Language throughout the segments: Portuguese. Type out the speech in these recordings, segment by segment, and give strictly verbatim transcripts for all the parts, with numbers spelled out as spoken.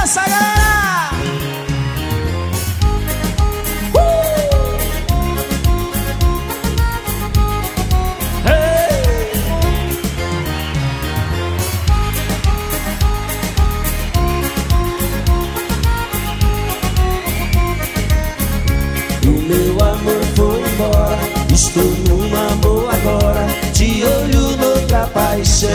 essa, galera! Uh! Hey! O meu amor foi embora, estou num amor agora, de olho noutra paixão.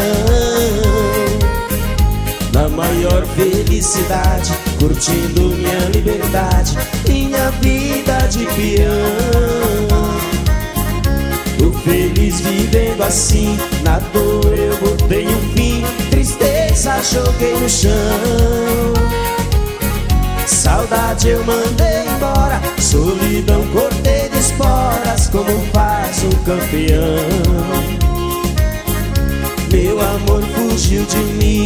Na maior felicidade, curtindo minha liberdade, minha vida de peão. Tô feliz vivendo assim, na dor eu botei um fim, tristeza joguei no chão. Saudade eu mandei embora, solidão cortei de esporas, como faz um campeão. Meu amor fugiu de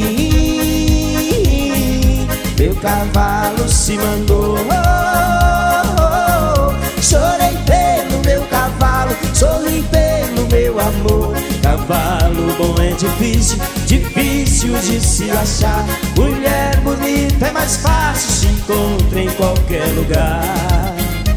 mim, meu cavalo se mandou. Oh, oh, oh. Chorei pelo meu cavalo, sorri pelo meu amor. Cavalo bom é difícil, difícil de se achar. Mulher bonita é mais fácil, se encontra em qualquer lugar.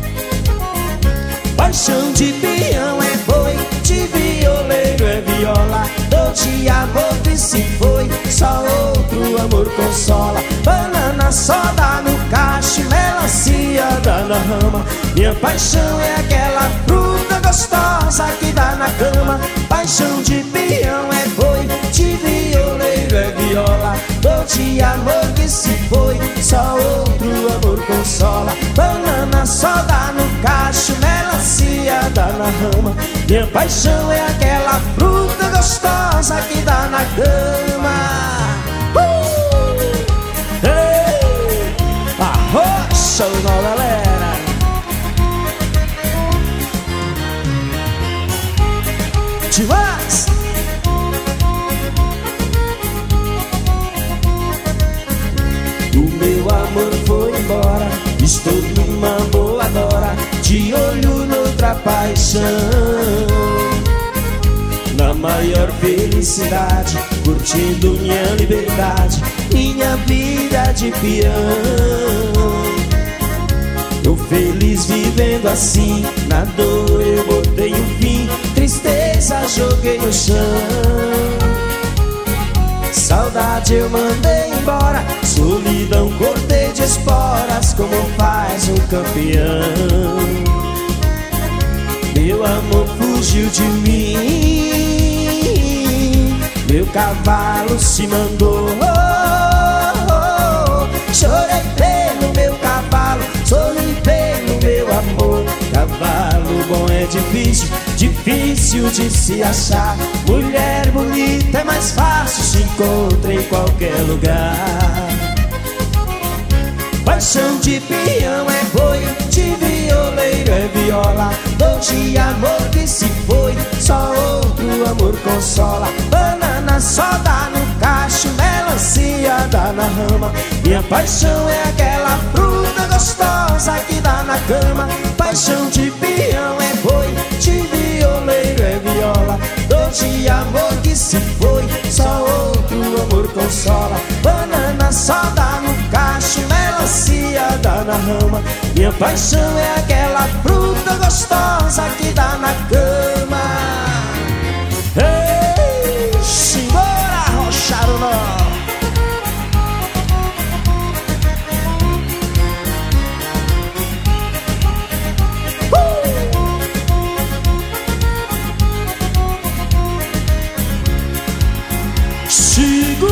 Paixão de peão é boi, de violeiro é viola. Dor de amor que se foi, só outro amor consola. Banana só dá no cacho, melancia dá na rama. Minha paixão é aquela fruta gostosa que dá na cama. Paixão de peão é boi, de violeiro é viola. Dor de amor que se foi, só outro amor consola. Banana só dá no cacho, melancia dá na rama. Minha paixão é aquela fruta gostosa que dá na cama. Uh! Hey! Arrocha o nó, galera. Demais! O meu amor foi embora, estou numa boa agora, de olho noutra paixão. Na maior felicidade, curtindo minha liberdade, minha vida de peão. Tô feliz vivendo assim, na dor eu botei um fim, tristeza joguei no chão. Saudade eu mandei embora, solidão cortei de esporas, como faz um campeão. Meu amor fugiu de mim, meu cavalo se mandou. Oh, oh, oh. Chorei pelo meu cavalo, sorri pelo meu amor. Cavalo bom é difícil, difícil de se achar. Mulher bonita é mais fácil, se encontra em qualquer lugar. Paixão de peão é boi, de violeiro é viola. Dor de amor que se foi, só outro amor consola. Banana só dá no cacho, melancia dá na rama. Minha paixão é aquela fruta gostosa que dá na cama. Paixão de peão é boi, de violeiro é viola. Dor de amor que se foi, só outro amor consola. Banana só dá no cacho, melancia dá na rama. Minha paixão é aquela fruta gostosa que dá na cama. Ei, simbora arrochar o nó. Segura!